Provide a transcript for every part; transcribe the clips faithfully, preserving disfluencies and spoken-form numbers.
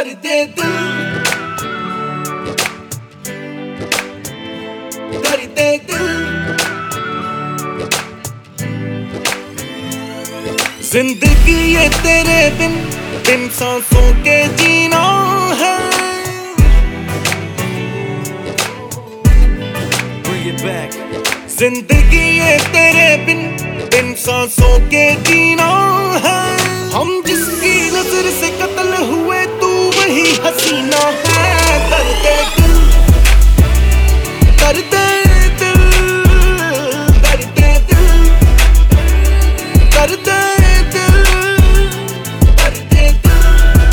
दर्दे दिल, दर्दे दिल। जिंदगी ये तेरे बिन, बिन सांसों के जीना है। Bring it back. जिंदगी ये तेरे बिन, बिन सांसों के जीना है। हम जिसकी नजर से कत्ल हुए तू वही हसीना है। दर्दे दिल, दर्दे दिल, दर्दे दिल, दर्दे दिल, दर्दे दिल,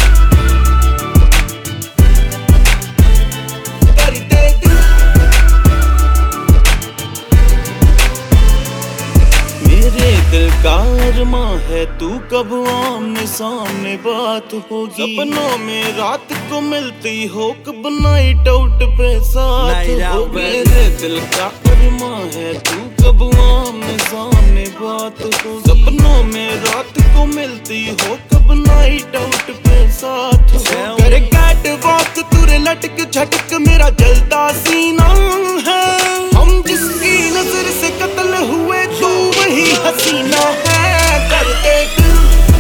दर्दे दिल। मेरे दिल का अरमां है तू कब आमने सामने बात होगी। सपनों में रात को मिलती हो कब नाइट आउट पे साथ Night out, हो। baby। मेरे दिल का अरमां है तू कब आमने सामने बात हो। सपनों में रात को मिलती हो कब नाइट आउट पे साथ हो। Tell करे me। कैट वॉक तुरे लटक झटक मेरा जलता सीना है। हम जिसकी नजर से कत्ल हुए तू वही हसीना है। दर्दे दिल,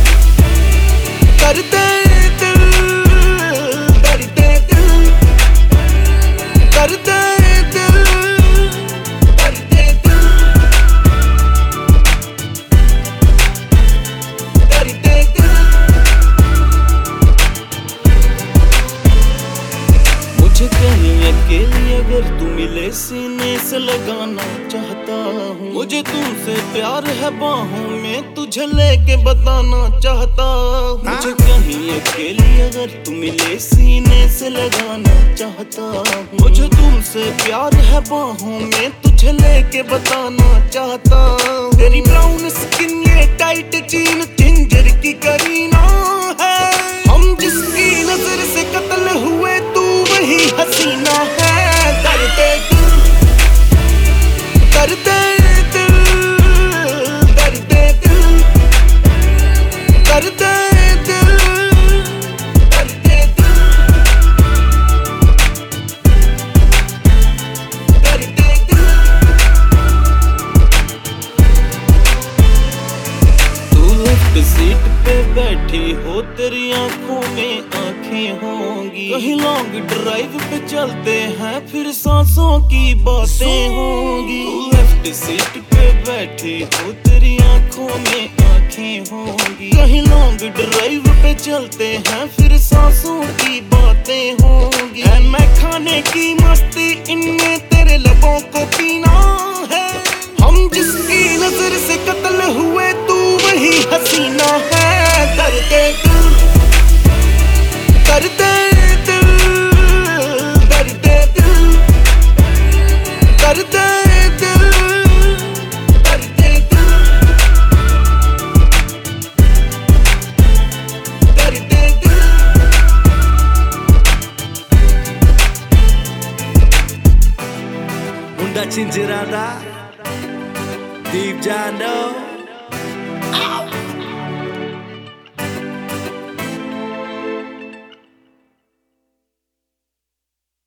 दर्दे दिल, दर्दे दिल, दर्दे दिल, दर्दे दिल, दर्दे दिल। मुझे कहीं अकेली अगर तू मिले सीने से लगाना चाहता हूँ। मुझे तुमसे प्यार है बाहों में तुझे लेके बताना चाहता हूँ। मुझे कहीं अकेली अगर तू मिले सीने से लगाना चाहता हूँ। मुझे तुमसे प्यार है बाहों में तुझे लेके बताना चाहता हूँ। तेरी ब्राउन स्किन ये टाइट जीन जिंजर की करीना है। हम जिसकी नजर से कत्ल हुए तू वही हसीना है। दर्दे दिल, दर्दे दिल, दर्दे दिल, दर्दे दिल, दर्दे दिल, दर्दे दिल। तू लेफ्ट सीट पे बैठी हो तेरी आंखों में आंखें होंगी। कहीं लॉन्ग ड्राइव पे चलते हैं फिर सांसों की बातें होंगी। तू लेफ्ट सीट पे बैठी हो तेरी आंखों में आंखें होंगी। कहीं लॉन्ग ड्राइव पे चलते हैं फिर सांसों की बातें होंगी। है मैं खाने की मस्ती इनमें तेरे लबों को पीना है। हम जिसकी नजर से कत्ल हुए तू वही हसीना है। दर्दे दिल, दर्दे दिल, दर्दे दिल, दर्दे दिल, दर्दे दिल, दर्दे दिल। मुंडा चिंचिरादा, Deep Jano.